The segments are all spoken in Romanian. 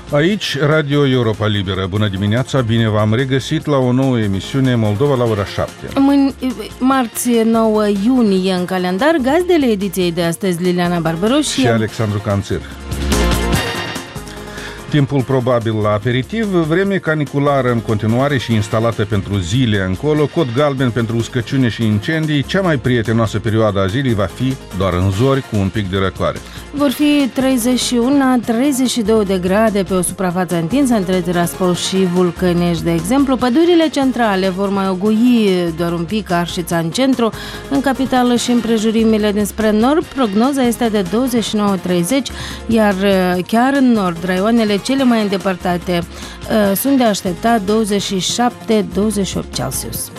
Aici, Radio Europa Liberă. Bună dimineața, bine v-am regăsit la o nouă emisiune Moldova la ora 7. Marți 9 iunie în calendar, gazdele ediției de astăzi Liliana Barbaros și Alexandru Canțir. Timpul probabil la aperitiv, vreme caniculară în continuare și instalată pentru zile încolo, cod galben pentru uscăciune și incendii, cea mai prietenoasă perioadă a zilei va fi doar în zori cu un pic de răcoare. Vor fi 31-32 de grade pe o suprafață întinsă între Tiraspol și Vulcănești, de exemplu. Pădurile centrale vor mai ogui doar un pic Arșița în centru, în capitală și împrejurimile dinspre nord. Prognoza este de 29-30, iar chiar în nord, raioanele cele mai îndepărtate sunt de așteptat 27-28 Celsius.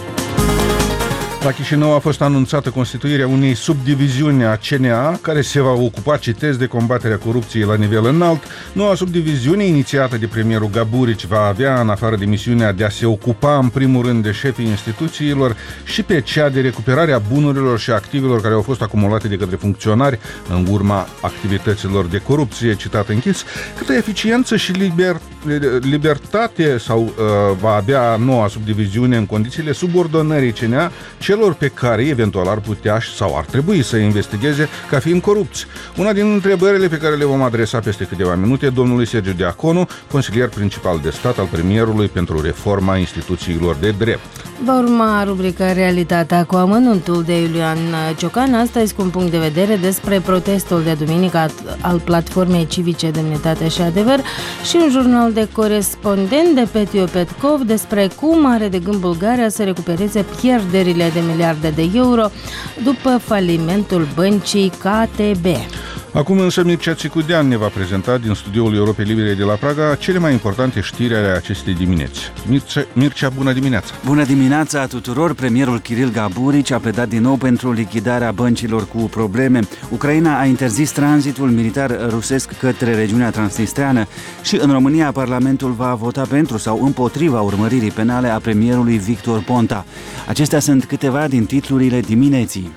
La Chișinău a fost anunțată constituirea unei subdiviziuni a CNA care se va ocupa, citez, de combaterea corupției la nivel înalt. Noua subdiviziune, inițiată de premierul Gaburici, va avea, în afară de misiunea de a se ocupa în primul rând de șefii instituțiilor, și pe cea de recuperarea bunurilor și activelor care au fost acumulate de către funcționari în urma activităților de corupție, citat închis. Câtă eficiență și libertate va avea noua subdiviziune în condițiile subordonării CNA celor pe care eventual ar putea sau ar trebui să investigheze ca fiind corupți? Una din întrebările pe care le vom adresa peste câteva minute domnului Sergiu Diaconu, consilier principal de stat al premierului pentru reforma instituțiilor de drept. Va urma rubrica Realitatea cu amănuntul de Iulian Ciocan, astăzi cu un punct de vedere despre protestul de duminică al Platformei Civice Demnitate și Adevăr și un jurnal de corespondent de Petio Petkov despre cum are de gând Bulgaria să recupereze pierderile de miliarde de euro după falimentul băncii KTB. Acum însă Mircea Țicudean ne va prezenta din studioul Europei Libere de la Praga cele mai importante știri ale acestei dimineți. Mircea, bună dimineața! Bună dimineața tuturor! Premierul Kiril Gaburici a pledat din nou pentru lichidarea băncilor cu probleme. Ucraina a interzis tranzitul militar rusesc către regiunea transnistreană și în România Parlamentul va vota pentru sau împotriva urmăririi penale a premierului Victor Ponta. Acestea sunt câteva din titlurile dimineții.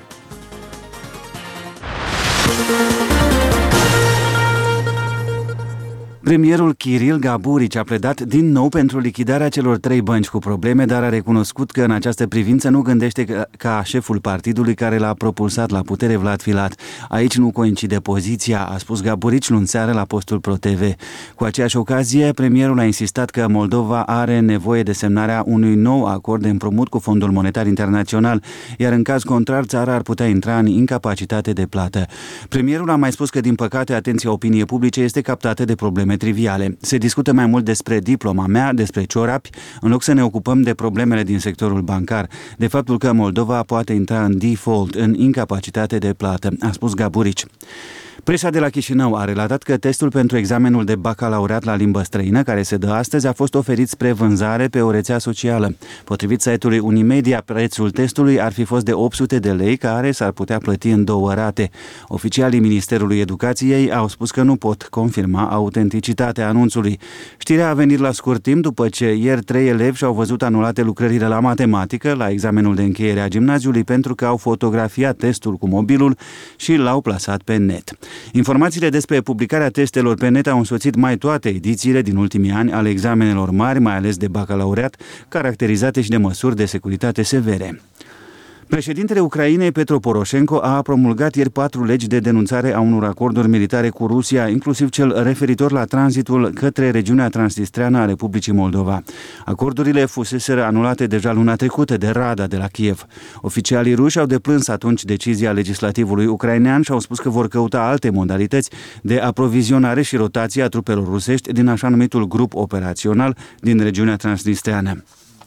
Premierul Kiril Gaburici a pledat din nou pentru lichidarea celor 3 bănci cu probleme, dar a recunoscut că în această privință nu gândește ca șeful partidului care l-a propulsat la putere, Vlad Filat. Aici nu coincide poziția, a spus Gaburici luni seară la postul ProTV. Cu aceeași ocazie, premierul a insistat că Moldova are nevoie de semnarea unui nou acord de împrumut cu Fondul Monetar Internațional, iar în caz contrar, țara ar putea intra în incapacitate de plată. Premierul a mai spus că, din păcate, atenția opiniei publice este captată de probleme triviale. Se discută mai mult despre diploma mea, despre ciorapi, în loc să ne ocupăm de problemele din sectorul bancar, de faptul că Moldova poate intra în default, în incapacitate de plată, a spus Gaburici. Presa de la Chișinău a relatat că testul pentru examenul de bacalaureat la limbă străină, care se dă astăzi, a fost oferit spre vânzare pe o rețea socială. Potrivit site-ului Unimedia, prețul testului ar fi fost de 800 de lei, care s-ar putea plăti în 2 rate. Oficialii Ministerului Educației au spus că nu pot confirma autenticitatea anunțului. Știrea a venit la scurt timp după ce ieri 3 elevi și-au văzut anulate lucrările la matematică la examenul de încheiere a gimnaziului pentru că au fotografiat testul cu mobilul și l-au plasat pe net. Informațiile despre publicarea testelor pe net au însoțit mai toate edițiile din ultimii ani ale examenelor mari, mai ales de bacalaureat, caracterizate și de măsuri de securitate severe. Președintele Ucrainei, Petro Poroșenko, a promulgat ieri 4 legi de denunțare a unor acorduri militare cu Rusia, inclusiv cel referitor la tranzitul către regiunea transnistreană a Republicii Moldova. Acordurile fuseseră anulate deja luna trecută de Rada de la Kiev. Oficialii ruși au deplâns atunci decizia legislativului ucrainean și au spus că vor căuta alte modalități de aprovizionare și rotație a trupelor rusești din așa numitul grup operațional din regiunea transnistreană.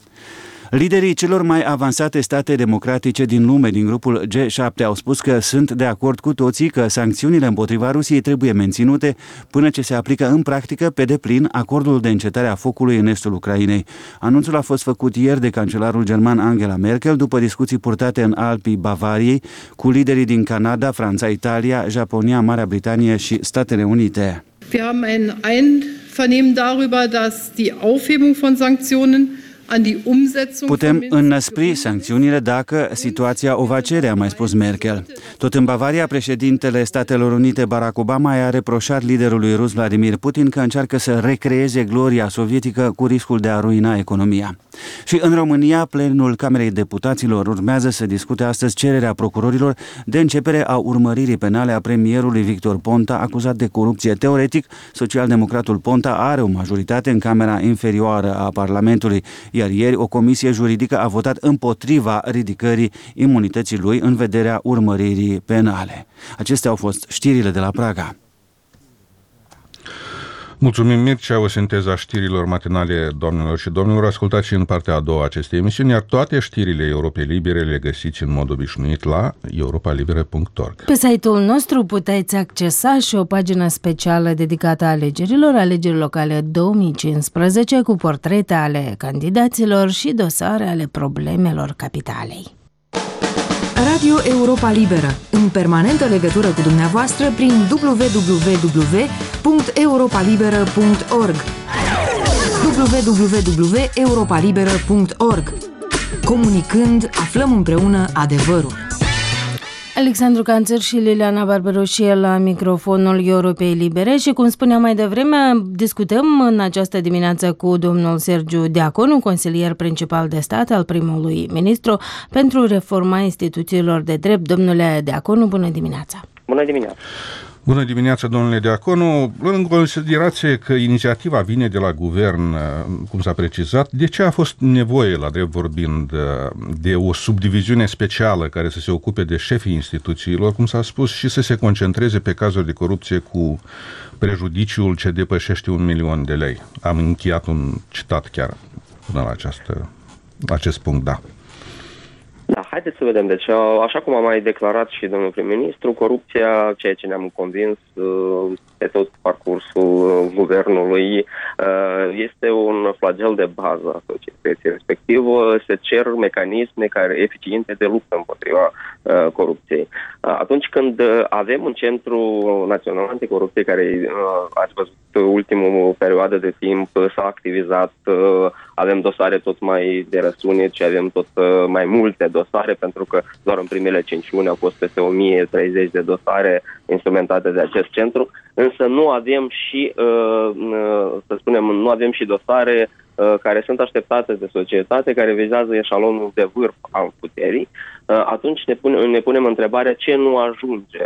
Liderii celor mai avansate state democratice din lume, din grupul G7, au spus că sunt de acord cu toții că sancțiunile împotriva Rusiei trebuie menținute până ce se aplică în practică pe deplin acordul de încetare a focului în estul Ucrainei. Anunțul a fost făcut ieri de cancelarul german Angela Merkel după discuții purtate în Alpii Bavariei cu liderii din Canada, Franța, Italia, Japonia, Marea Britanie și Statele Unite. Wir haben ein Einvernehmen darüber, dass die Aufhebung von Sanktionen Putem înnăspri sancțiunile dacă situația o va cere, a mai spus Merkel. Tot în Bavaria, președintele Statelor Unite Barack Obama i-a reproșat liderului rus Vladimir Putin că încearcă să recreeze gloria sovietică cu riscul de a ruina economia. Și în România, plenul Camerei Deputaților urmează să discute astăzi cererea procurorilor de începere a urmăririi penale a premierului Victor Ponta, acuzat de corupție. Teoretic, socialdemocratul Ponta are o majoritate în Camera Inferioară a Parlamentului, iar ieri o comisie juridică a votat împotriva ridicării imunității lui în vederea urmăririi penale. Acestea au fost știrile de la Praga. Mulțumim, Mircea, o sinteză a știrilor matinale, doamnelor și domnilor. Ascultați și în partea a doua a acestei emisiuni, iar toate știrile Europei Libere le găsiți în mod obișnuit la europalibere.org. Pe site-ul nostru puteți accesa și o pagină specială dedicată alegerilor, alegeri locale 2015, cu portrete ale candidaților și dosare ale problemelor capitalei. Radio Europa Liberă, în permanentă legătură cu dumneavoastră prin www.europalibera.org www.europalibera.org. Comunicând, aflăm împreună adevărul. Alexandru Canțăr și Liliana Barberoșie la microfonul Europei Libere și, cum spuneam mai devreme, discutăm în această dimineață cu domnul Sergiu Diaconu, consilier principal de stat al primului ministru pentru reforma instituțiilor de drept. Domnule Diaconu, bună dimineața! Bună dimineața! Bună dimineața, domnule Diaconu. În considerație că inițiativa vine de la guvern, cum s-a precizat, de ce a fost nevoie, la drept vorbind, de o subdiviziune specială care să se ocupe de șefii instituțiilor, cum s-a spus, și să se concentreze pe cazuri de corupție cu prejudiciul ce depășește 1 milion de lei? Am încheiat un citat chiar până la acest punct, da. Da, haideți să vedem. Deci, așa cum a mai declarat și domnul prim-ministru, corupția, ceea ce ne-am convins pe tot parcursul guvernului, este un flagel de bază a societății. Respectiv, se cer mecanisme eficiente de luptă împotriva corupției. Atunci când avem un centru național anticorupție care, ați văzut, ultimul perioadă de timp s-a activizat, avem dosare tot mai de răsunit și avem tot mai multe dosare, pentru că doar în primele 5 luni au fost peste 1030 de dosare instrumentate de acest centru, însă nu avem și, să spunem, nu avem și dosare care sunt așteptate de societate, care vizează eșalonul de vârf al puterii. Atunci ne punem întrebarea ce nu ajunge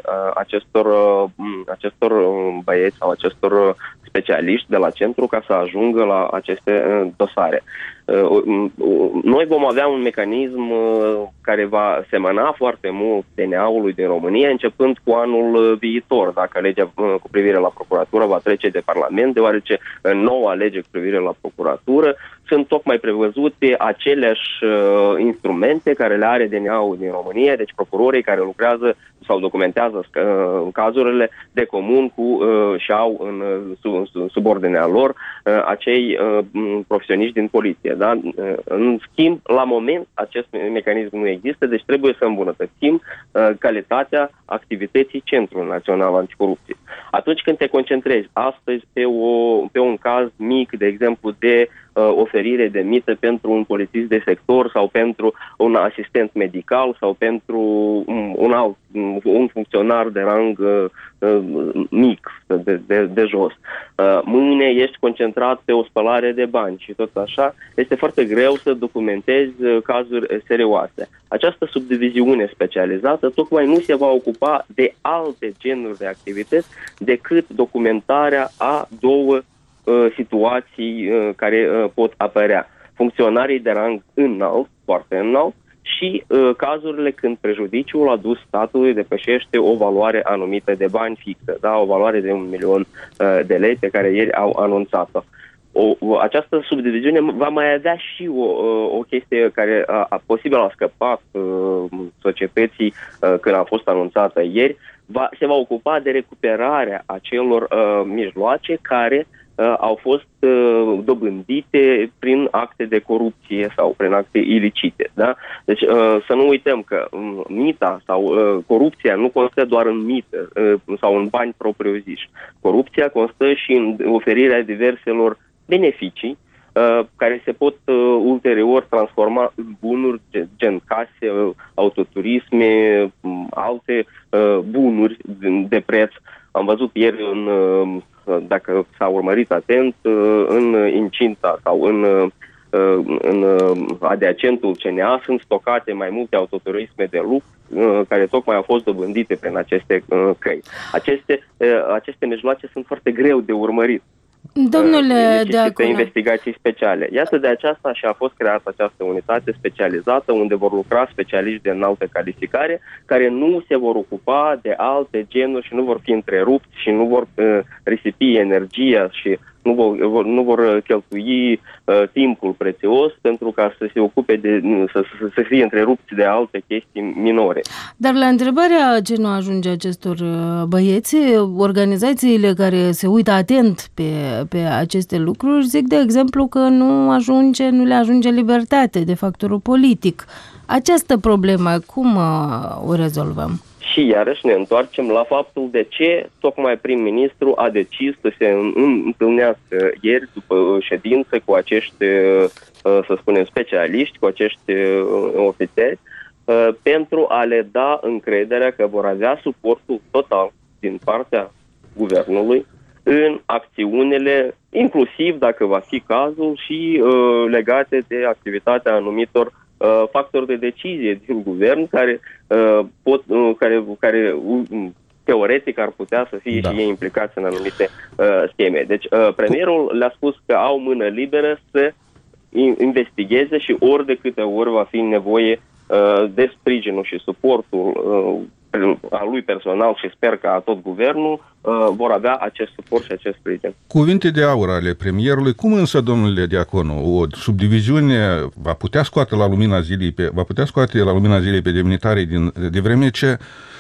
acestor băieți sau acestor specialiști de la centru ca să ajungă la aceste dosare. Noi vom avea un mecanism care va semăna foarte mult DNA-ului din România, începând cu anul viitor, dacă legea cu privire la procuratură va trece de Parlament, deoarece noua lege cu privire la procuratură sunt tocmai prevăzute aceleași instrumente care le are DNA-ul din România, deci procurorii care lucrează sau documentează cazurile de comun cu și au în subordinea lor acei profesioniști din poliție. Da? În schimb, la moment, acest mecanism nu există, deci trebuie să îmbunătățim calitatea activității Centrului Național Anticorupție. Atunci când te concentrezi astăzi pe un caz mic, de exemplu, de oferire de mită pentru un polițist de sector sau pentru un asistent medical sau pentru un funcționar de rang mic, de jos. Mâine ești concentrat pe o spălare de bani și tot așa, este foarte greu să documentezi cazuri serioase. Această subdiviziune specializată tocmai nu se va ocupa de alte genuri de activități decât documentarea a două situații care pot apărea. Funcționarii de rang înalt, foarte înalt, și cazurile când prejudiciul adus statului depășește o valoare anumită de bani fixă, da? O valoare de 1 milion de lei pe care ieri au anunțat-o. Această subdiviziune va mai avea și o chestie care posibil a scăpat societății când a fost anunțată ieri, se va ocupa de recuperarea acelor mijloace care au fost dobândite prin acte de corupție sau prin acte ilicite. Da? Deci să nu uităm că mita sau corupția nu constă doar în mită sau în bani propriu-ziși. Corupția constă și în oferirea diverselor beneficii care se pot ulterior transforma în bunuri gen case, autoturisme, alte bunuri de preț. Am văzut ieri, dacă s-a urmărit atent, în incinta sau în adiacentul CNA sunt stocate mai multe autoturisme de lux care tocmai au fost dobândite prin aceste căi. Aceste mijloace sunt foarte greu de urmărit. Domnule Deaconu, investigații speciale. Iată, de aceasta și a fost creată această unitate specializată unde vor lucra specialiști de înaltă calificare care nu se vor ocupa de alte genuri și nu vor fi întrerupți și nu vor risipi energia și nu vor cheltui timpul prețios pentru ca să se ocupe să fie întrerupți de alte chestii minore. Dar la întrebarea ce nu ajunge acestor băieți, organizațiile care se uită atent pe aceste lucruri zic, de exemplu, că nu le ajunge libertate de factorul politic. Această problemă, cum o rezolvăm? Și iarăși ne întoarcem la faptul de ce tocmai prim-ministru a decis să se întâlnească ieri după ședință cu acești, să spunem, specialiști, cu acești ofițeri, pentru a le da încrederea că vor avea suportul total din partea guvernului în acțiunile, inclusiv, dacă va fi cazul, și legate de activitatea anumitor factori de decizie din guvern care teoretic ar putea să fie și ei implicați în anumite scheme. Deci premierul le-a spus că au mână liberă să investigheze și ori de câte ori va fi nevoie de sprijinul și suportul al lui personal și sper că a tot guvernul vor avea acest suport și acest sprijin. Cuvinte de aur ale premierului. Cum însă, domnule Deaconu, o subdiviziune va putea scoate la lumina zilei pe demnitarii de vreme ce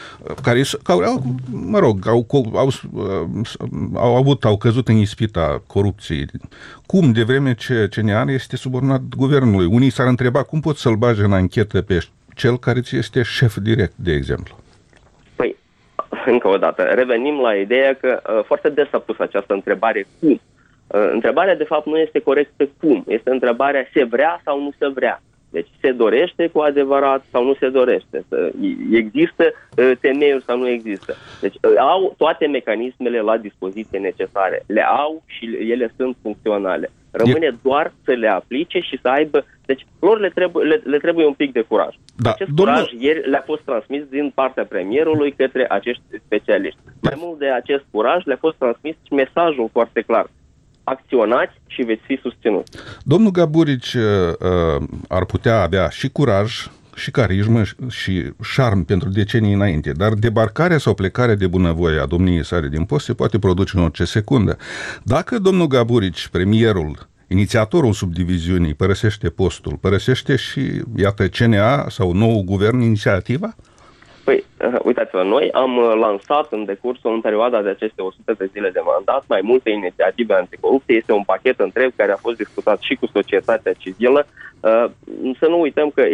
au căzut în ispita corupției. Cum, de vreme ce CNA este subordonat guvernului? Unii s-ar întreba cum pot să-l bage în anchetă pe cel care ți este șef direct, de exemplu. Păi, încă o dată, revenim la ideea că foarte des s-a pus această întrebare cum. Întrebarea, de fapt, nu este corectă cum. Este întrebarea se vrea sau nu se vrea. Deci se dorește cu adevărat sau nu se dorește? Există temeiuri sau nu există? Deci au toate mecanismele la dispoziție necesare. Le au și ele sunt funcționale. Rămâne doar să le aplice și să aibă... Deci lor le trebuie un pic de curaj. Acest curaj ieri le-a fost transmis din partea premierului către acești specialiști. Mai mult de acest curaj le-a fost transmis și mesajul foarte clar. Acționați și veți fi susținuți. Domnul Gaburici ar putea avea și curaj, și carismă și șarm pentru decenii înainte, dar debarcarea sau plecarea de bunăvoie a domniei sale din post se poate produce în orice secundă. Dacă domnul Gaburici, premierul, inițiatorul subdiviziunii, părăsește postul, părăsește și, iată, CNA sau nou guvern inițiativa? Păi, uitați-vă, noi am lansat în perioada de aceste 100 de zile de mandat mai multe inițiative anticorupție. Este un pachet întreg care a fost discutat și cu societatea civilă. Să nu uităm că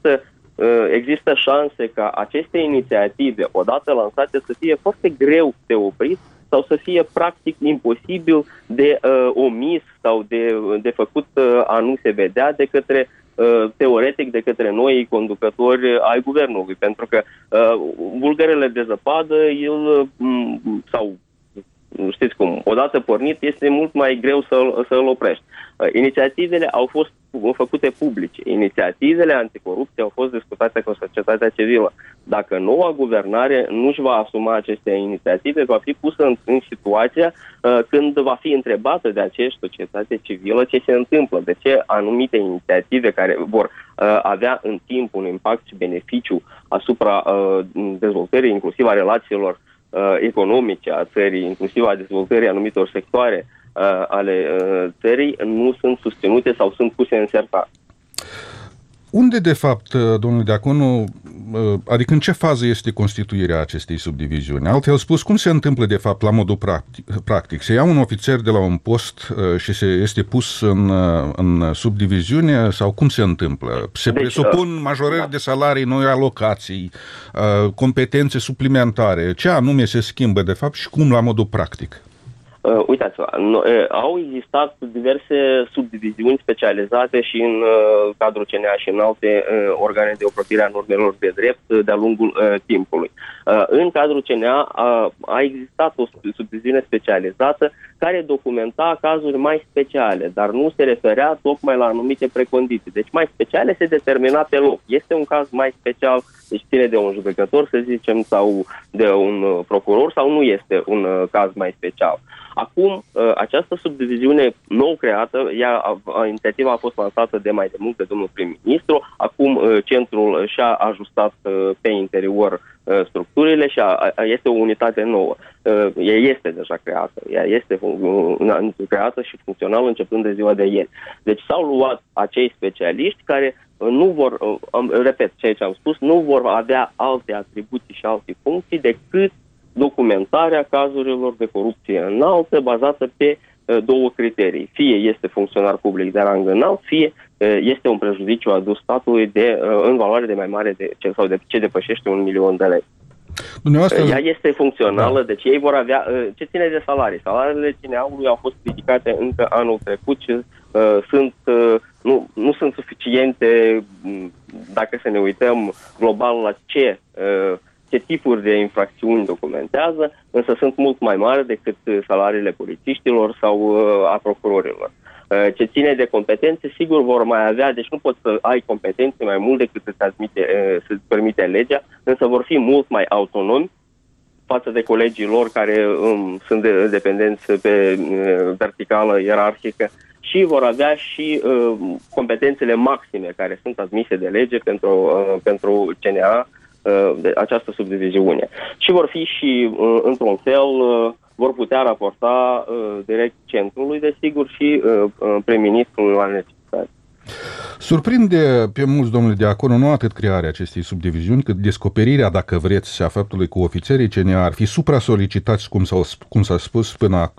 există șanse ca aceste inițiative, odată lansate, să fie foarte greu de oprit sau să fie practic imposibil de omis sau de făcut a nu se vedea de către teoretic de către noi conducători ai guvernului, pentru că bulgărele de zăpadă, sau știți cum, odată pornit, este mult mai greu să-l oprești. Inițiativele au fost făcute publice. Inițiativele anticorupție au fost discutate cu societatea civilă. Dacă noua guvernare nu își va asuma aceste inițiative, va fi pusă în situația când va fi întrebată de aceeași societate civilă ce se întâmplă, de ce anumite inițiative care vor avea în timp un impact și beneficiu asupra dezvoltării, inclusiv a relațiilor economice a țării, inclusiv a dezvoltării anumitor sectoare ale țării, nu sunt susținute sau sunt puse în sertar. Unde, de fapt, domnule Deaconu, adică în ce fază este constituirea acestei subdiviziuni? Altfel spus, cum se întâmplă, de fapt, la modul practic? Se ia un ofițer de la un post și este pus în subdiviziune sau cum se întâmplă? Se presupun majorări de salarii, noi alocații, competențe suplimentare. Ce anume se schimbă, de fapt, și cum la modul practic? Uitați-vă, au existat diverse subdiviziuni specializate și în cadrul CNA și în alte organe de ocrotire a normelor de drept de-a lungul timpului. În cadrul CNA a existat o subdiviziune specializată care documenta cazuri mai speciale, dar nu se referea tocmai la anumite precondiții. Deci mai speciale se determina pe loc. Este un caz mai special, deci ține de un judecător, să zicem, sau de un procuror, sau nu este un caz mai special. Acum, această subdiviziune nou creată, inițiativa a fost lansată de mai de mult de domnul prim-ministru, acum centrul și-a ajustat pe interior structurile și este o unitate nouă. Ea este deja creată, ea este creată și funcțională începând de ziua de ieri. Deci s-au luat acei specialiști care nu vor, repet ceea ce am spus, nu vor avea alte atribuții și alte funcții decât documentarea cazurilor de corupție înaltă bazată pe două criterii. Fie este funcționar public de rang înalt, fie este un prejudiciu adus statului în valoare de mai mare sau de ce depășește 1.000.000 de lei. Ea este funcțională, deci ei vor avea... Ce ține de salarii? Salariile CNA-ului au fost ridicate încă anul trecut și nu sunt suficiente, dacă să ne uităm global la ce tipuri de infracțiuni documentează, însă sunt mult mai mari decât salariile polițiștilor sau a procurorilor. Ce ține de competențe, sigur vor mai avea, deci nu poți să ai competențe mai mult decât să-ți permite legea, însă vor fi mult mai autonomi față de colegii lor care sunt dependenți pe verticală ierarhică și vor avea și competențele maxime care sunt admise de lege pentru CNA, de această subdiviziune. Și vor fi și, într-un fel, vor putea raporta direct centrului, desigur, și prim-ministrului la necesitate. Surprinde pe mulți, domnule Diaconu, nu atât crearea acestei subdiviziuni, cât descoperirea, dacă vreți, a faptului că ofițerii CNA ar fi supra-solicitați, cum s-a spus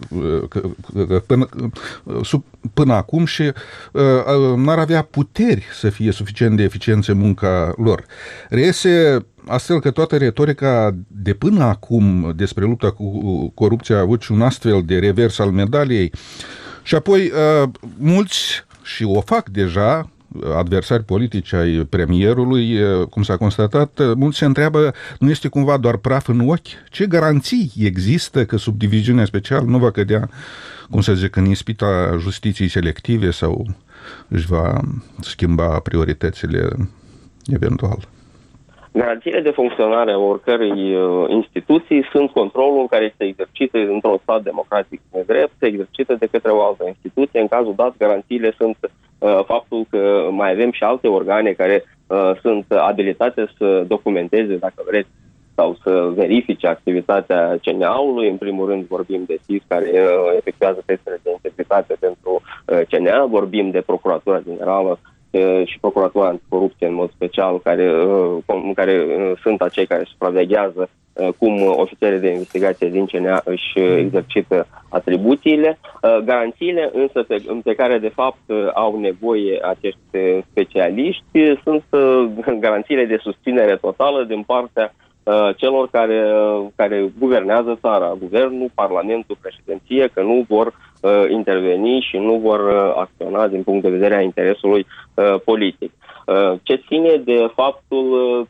până acum și n-ar avea puteri să fie suficient de eficiență munca lor. Reiese astfel că toată retorica de până acum despre lupta cu corupția a avut și un astfel de revers al medaliei și apoi mulți, și o fac deja, adversari politici ai premierului, cum s-a constatat, mulți se întreabă, nu este cumva doar praf în ochi? Ce garanții există că subdiviziunea specială nu va cădea, cum să zic, în ispita justiției selective sau își va schimba prioritățile eventual? Garanțiile de funcționare a oricărei instituții sunt controlul care este exercită într-un stat democratic nedrept, se exercită de către o altă instituție. În cazul dat, garanțiile sunt faptul că mai avem și alte organe care sunt abilitate să documenteze, dacă vreți, sau să verifice activitatea CNA-ului. În primul rând vorbim de SIS, care efectuează testele de integritate pentru CNA, vorbim de Procuratura Generală și Procuratura Anticorupție în mod special, care sunt acei care supraveghează cum ofițerii de investigație din CNA își exercită atribuțiile. Garanțiile însă pe care de fapt au nevoie acești specialiști sunt garanțiile de susținere totală din partea celor care guvernează țara, guvernul, parlamentul, președinție, că nu vor interveni și nu vor acționa din punct de vedere a interesului politic. Ce ține de faptul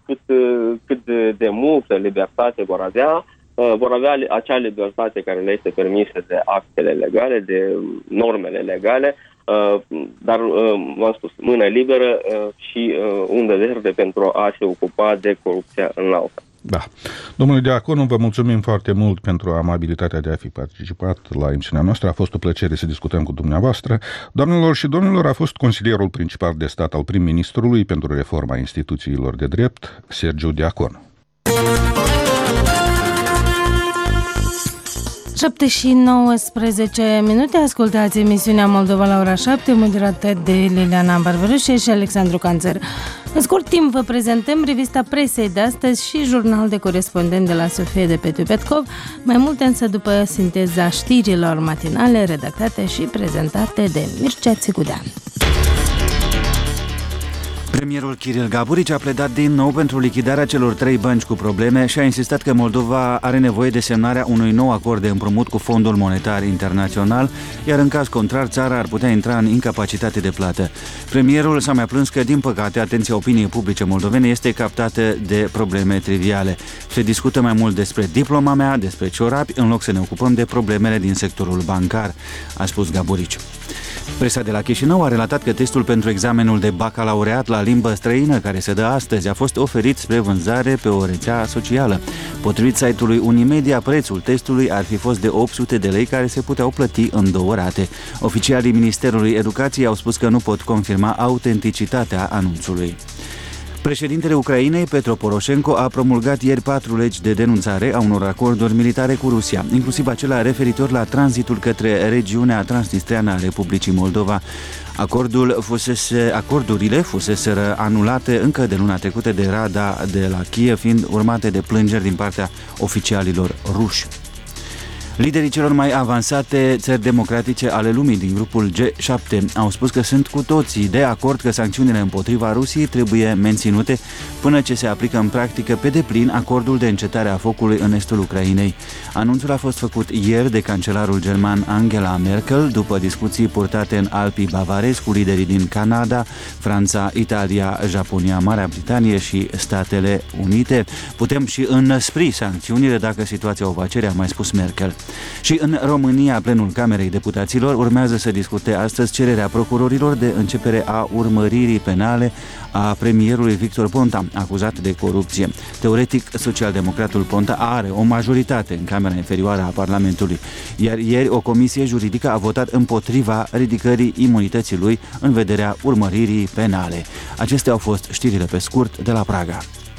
cât de multă libertate vor avea acea libertate care le este permisă de actele legale, de normele legale, dar, v-am spus, mână liberă și undă verde pentru a se ocupa de corupția înaltă. Da. Domnule Diaconu, vă mulțumim foarte mult pentru amabilitatea de a fi participat la emisiunea noastră. A fost o plăcere să discutăm cu dumneavoastră. Doamnelor și domnilor, a fost consilierul principal de stat al prim-ministrului pentru reforma instituțiilor de drept, Sergiu Diaconu. 7 și 19 minute, ascultați emisiunea Moldova la ora 7, moderată de Liliana Barbarușe și Alexandru Canțăr. În scurt timp vă prezentăm revista presei de astăzi și jurnal de corespondent de la Sofie de Petu Petkov, mai multe însă după sinteza știrilor matinale redactate și prezentate de Mircea Țigudean. Premierul Kiril Gaburici a pledat din nou pentru lichidarea celor 3 bănci cu probleme și a insistat că Moldova are nevoie de semnarea unui nou acord de împrumut cu Fondul Monetar Internațional, iar în caz contrar țara ar putea intra în incapacitate de plată. Premierul s-a mai plâns că, din păcate, atenția opiniei publice moldovene este captată de probleme triviale. Se discută mai mult despre diploma mea, despre ciorapi, în loc să ne ocupăm de problemele din sectorul bancar, a spus Gaburici. Presa de la Chișinău a relatat că testul pentru examenul de bacalaureat la limbă străină, care se dă astăzi, a fost oferit spre vânzare pe o rețea socială. Potrivit site-ului Unimedia, prețul testului ar fi fost de 800 de lei, care se puteau plăti în 2 rate. Oficialii Ministerului Educației au spus că nu pot confirma autenticitatea anunțului. Președintele Ucrainei, Petro Poroșenko, a promulgat ieri 4 legi de denunțare a unor acorduri militare cu Rusia, inclusiv acela referitor la tranzitul către regiunea transnistreană a Republicii Moldova. Acordurile fuseseră anulate încă de luna trecută de Rada de la Kiev, fiind urmate de plângeri din partea oficialilor ruși. Liderii celor mai avansate țări democratice ale lumii din grupul G7 au spus că sunt cu toții de acord că sancțiunile împotriva Rusiei trebuie menținute până ce se aplică în practică pe deplin acordul de încetare a focului în estul Ucrainei. Anunțul a fost făcut ieri de cancelarul german Angela Merkel după discuții purtate în Alpii bavarezi cu liderii din Canada, Franța, Italia, Japonia, Marea Britanie și Statele Unite. Putem și înăspri sancțiunile dacă situația o va cere, a mai spus Merkel. Și în România, plenul Camerei Deputaților urmează să discute astăzi cererea procurorilor de începere a urmăririi penale a premierului Victor Ponta, acuzat de corupție. Teoretic, socialdemocratul Ponta are o majoritate în Camera Inferioară a Parlamentului, iar ieri o comisie juridică a votat împotriva ridicării imunității lui în vederea urmăririi penale. Acestea au fost știrile pe scurt de la Praga.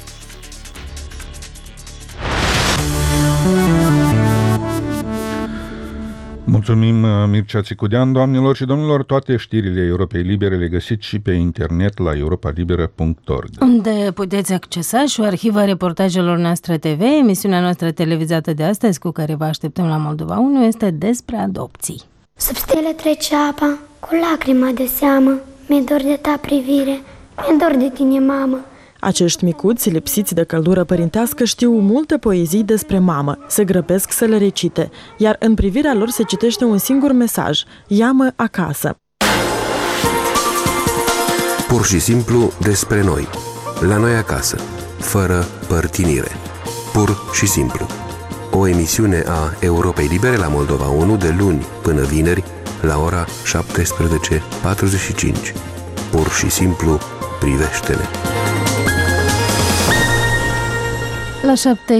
Mulțumim, Mircea Țicudean. Doamnelor și domnilor, toate știrile Europei Libere le găsiți și pe internet la europalibera.org, unde puteți accesa și o arhivă a reportajelor noastre TV. Emisiunea noastră televizată de astăzi, cu care vă așteptăm la Moldova 1, este despre adopții. Sub stele trece apa, cu lacrima de seamă, mi-e dor de ta privire, mi-e dor de tine, mamă. Acești micuți, lipsiți de căldură părintească, știu multe poezii despre mamă, se grăbesc să le recite, iar în privirea lor se citește un singur mesaj: ia-mă acasă. Pur și simplu despre noi, la noi acasă, fără părtinire. Pur și simplu. O emisiune a Europei Libere la Moldova 1 de luni până vineri la ora 17:45. Pur și simplu, privește-ne. La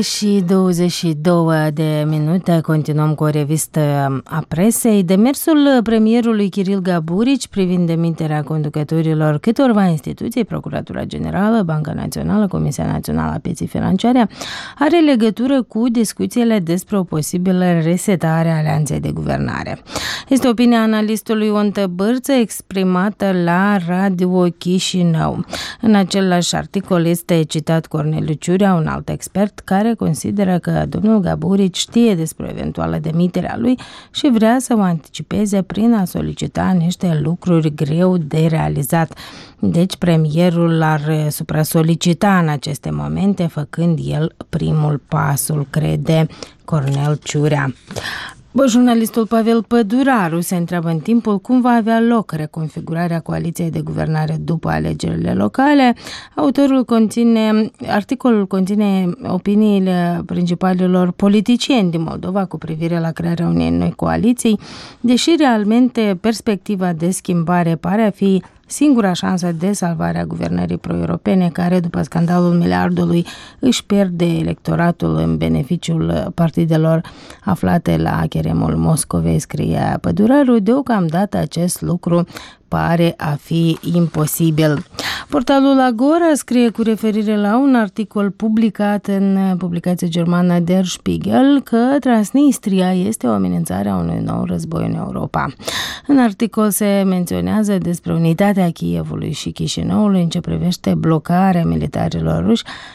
7:22 continuăm cu o revistă a presei. Demersul premierului Kiril Gaburici privind demiterea conducătorilor câtorva instituții, Procuratura Generală, Banca Națională, Comisia Națională a Pieței Financiare, are legătură cu discuțiile despre o posibilă resetare a alianței de guvernare. Este opinia analistului Ion Tăbârță exprimată la Radio Chișinău. În același articol este citat Corneliu Ciurea, un alt expert care consideră că domnul Gaburici știe despre o eventuală demitere a lui și vrea să o anticipeze prin a solicita niște lucruri greu de realizat. Deci premierul l-ar supra-solicita în aceste momente, făcând el primul pasul, crede Cornel Ciurea. Jurnalistul Pavel Păduraru se întreabă în timpul cum va avea loc reconfigurarea coaliției de guvernare după alegerile locale. Articolul conține opiniile principalilor politicieni din Moldova cu privire la crearea unei noi coaliții, deși realmente perspectiva de schimbare pare a fi singura șansă de salvare a guvernării pro-europene, care, după scandalul miliardului, își pierde electoratul în beneficiul partidelor aflate la cheremul Moscovei, scrie Păduraru. Deocamdată acest lucru pare a fi imposibil. Portalul Agora scrie cu referire la un articol publicat în publicația germană Der Spiegel că Transnistria este o amenințare a unui nou război în Europa. În articol se menționează despre unitatea Kievului și Chișinăului în ce privește blocarea militarilor ruși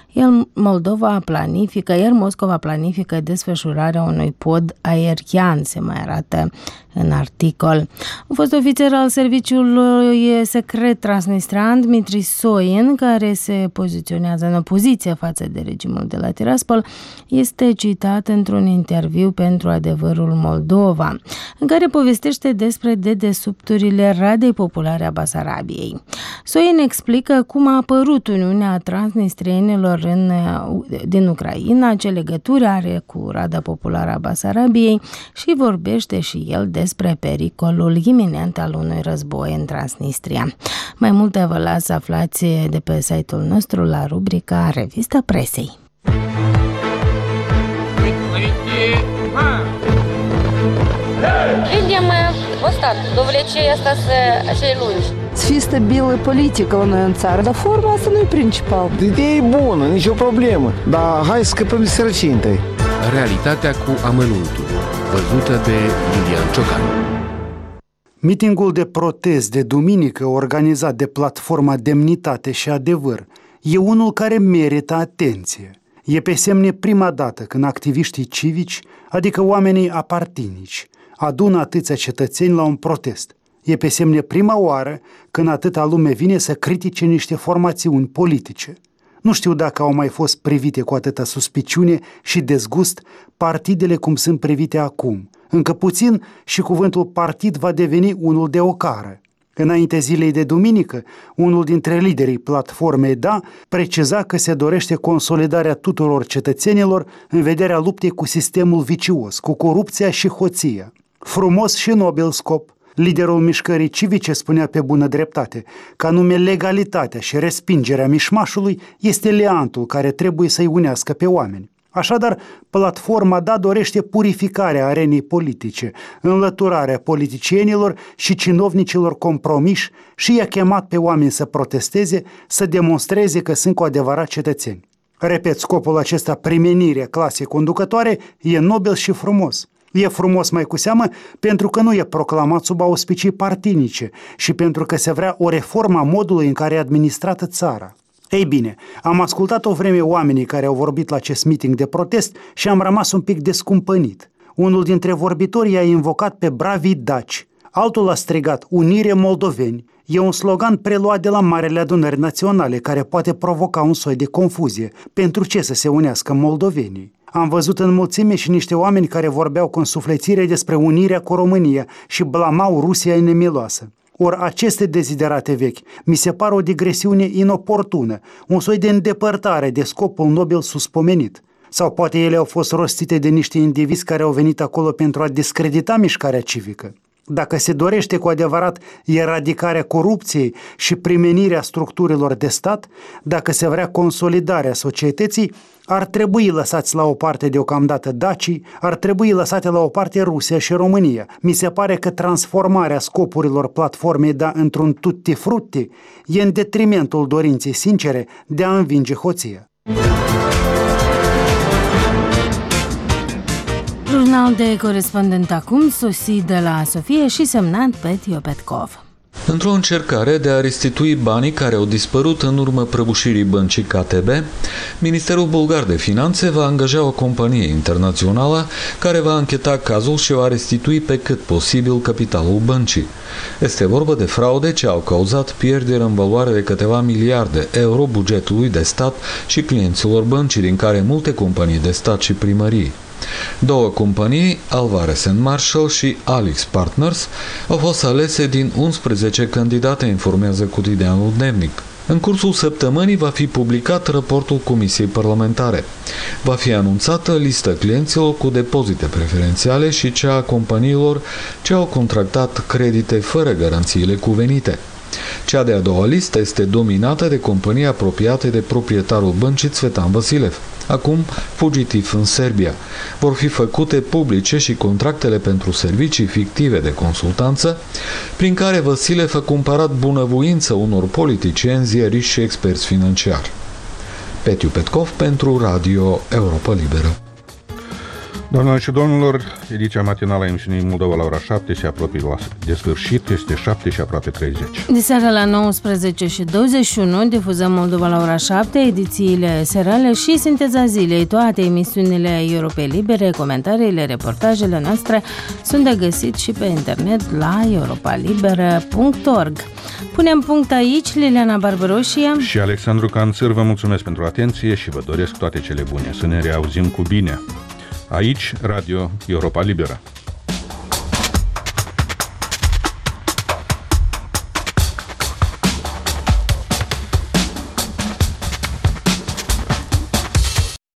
iar Moscova planifică desfășurarea unui pod aerian, se mai arată în articol. Un fost ofițer al serviciului secret transnistran, Dmitri Soin, care se poziționează în opoziție față de regimul de la Tiraspol, este citat într-un interviu pentru Adevărul Moldova, în care povestește despre dedesubturile Radei Populare a Basarabiei. Soin explică cum a apărut Uniunea Transnistrienilor din Ucraina, ce legături are cu Rada Populară a Basarabiei și vorbește și el despre pericolul iminent al unui război în Transnistria. Mai multe vă las să aflați de pe site-ul nostru la rubrica Revista Presei. Видим устат, довлечение așa lungi. Să fie stabilă politică la noi în țară, dar forma asta nu e principal. Ideea e bună, nicio problemă, dar hai să scăpăm de sărăcie întâi. Realitatea cu amănuntul, văzută de Lilian Ciocan. Mitingul de protest de duminică organizat de platforma Demnitate și Adevăr e unul care merită atenție. E pe semne prima dată când activiștii civici, adică oamenii apartinici, adună atâția cetățeni la un protest. E pe semne prima oară când atâta lume vine să critique niște formațiuni politice. Nu știu dacă au mai fost privite cu atâta suspiciune și dezgust partidele cum sunt privite acum. Încă puțin și cuvântul partid va deveni unul de ocară. Înainte zilei de duminică, unul dintre liderii platformei DA preciza că se dorește consolidarea tuturor cetățenilor în vederea luptei cu sistemul vicios, cu corupția și hoția. Frumos și nobil scop. Liderul mișcării civice spunea pe bună dreptate că anume legalitatea și respingerea mișmașului este leantul care trebuie să-i unească pe oameni. Așadar, platforma DA dorește purificarea arenei politice, înlăturarea politicienilor și cinovnicilor compromiși și i-a chemat pe oameni să protesteze, să demonstreze că sunt cu adevărat cetățeni. Repet, scopul acesta, primenirea clasei conducătoare, e nobil și frumos. E frumos mai cu seamă pentru că nu e proclamat sub auspicii partinice și pentru că se vrea o reformă a modului în care e administrată țara. Ei bine, am ascultat o vreme oamenii care au vorbit la acest meeting de protest și am rămas un pic descumpănit. Unul dintre vorbitori i-a invocat pe bravii daci, altul a strigat Unire Moldoveni. E un slogan preluat de la Marele Adunări Naționale care poate provoca un soi de confuzie. Pentru ce să se unească moldovenii? Am văzut în mulțime și niște oameni care vorbeau cu însuflețire despre unirea cu România și blamau Rusia nemiloasă. Ori aceste deziderate vechi mi se par o digresiune inoportună, un soi de îndepărtare de scopul nobil suspomenit. Sau poate ele au fost rostite de niște indivizi care au venit acolo pentru a discredita mișcarea civică. Dacă se dorește cu adevărat eradicarea corupției și primenirea structurilor de stat, dacă se vrea consolidarea societății, ar trebui lăsați la o parte deocamdată dacii, ar trebui lăsate la o parte Rusia și România. Mi se pare că transformarea scopurilor platformei DA într-un tutti-frutti e în detrimentul dorinței sincere de a învinge hoția. Jurnal de corespondent acum, sosit de la Sofie și semnat Petiu Petkov. Într-o încercare de a restitui banii care au dispărut în urmă prăbușirii băncii KTB, Ministerul Bulgar de Finanțe va angaja o companie internațională care va ancheta cazul și va restitui pe cât posibil capitalul băncii. Este vorba de fraude ce au cauzat pierderi în valoare de câteva miliarde euro bugetului de stat și clienților băncii, din care multe companii de stat și primării. Două companii, Alvarez & Marshall și Alix Partners, au fost alese din 11 candidate, informează cotidianul Dnevnik. În cursul săptămânii va fi publicat raportul Comisiei Parlamentare. Va fi anunțată lista clienților cu depozite preferențiale și cea a companiilor ce au contractat credite fără garanțiile cuvenite. Cea de-a doua listă este dominată de companii apropiate de proprietarul băncii Cvetan Vasilev, acum fugitiv în Serbia. Vor fi făcute publice și contractele pentru servicii fictive de consultanță, prin care Vasilev a cumpărat bunăvoință unor politicieni, ziariști și experți financiari. Petiu Petkov pentru Radio Europa Liberă. Doamnelor și domnilor, ediția matinală a emisiunii Moldova la ora 7 se apropie de sfârșit, este 7 și aproape 30. De seara la 19 și 21 difuzăm Moldova la ora 7, edițiile serale și sinteza zilei. Toate emisiunile Europei Libere, comentariile, reportajele noastre sunt de găsit și pe internet la europalibera.org. Punem punct aici, Liliana Barbaroșie și Alexandru Canțăr. Vă mulțumesc pentru atenție și vă doresc toate cele bune. Să ne reauzim cu bine. Aici, Radio Europa Liberă.